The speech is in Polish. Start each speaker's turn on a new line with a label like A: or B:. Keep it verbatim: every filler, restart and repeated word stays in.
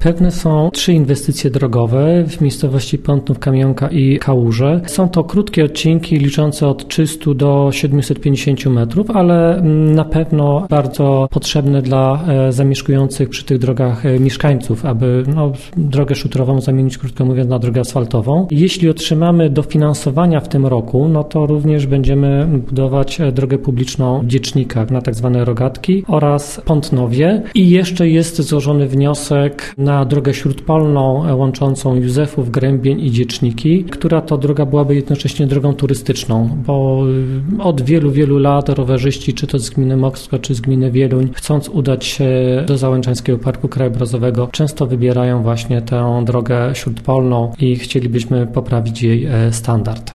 A: Pewne są trzy inwestycje drogowe w miejscowości Pątnów, Kamionka i Kałuże. Są to krótkie odcinki liczące od trzystu do siedmiuset pięćdziesięciu metrów, ale na pewno bardzo potrzebne dla zamieszkujących przy tych drogach mieszkańców, aby no, drogę szutrową zamienić, krótko mówiąc, na drogę asfaltową. Jeśli otrzymamy dofinansowania w tym roku, no to również będziemy budować drogę publiczną w Dziecznikach na tak zwane rogatki oraz Pątnowie. I jeszcze jest złożony wniosek na drogę śródpolną łączącą Józefów, Grębień i Dzieczniki, która to droga byłaby jednocześnie drogą turystyczną, bo od wielu, wielu lat rowerzyści, czy to z gminy Mokrzysko, czy z gminy Wieluń, chcąc udać się do Załęczańskiego Parku Krajobrazowego, często wybierają właśnie tę drogę śródpolną i chcielibyśmy poprawić jej standard.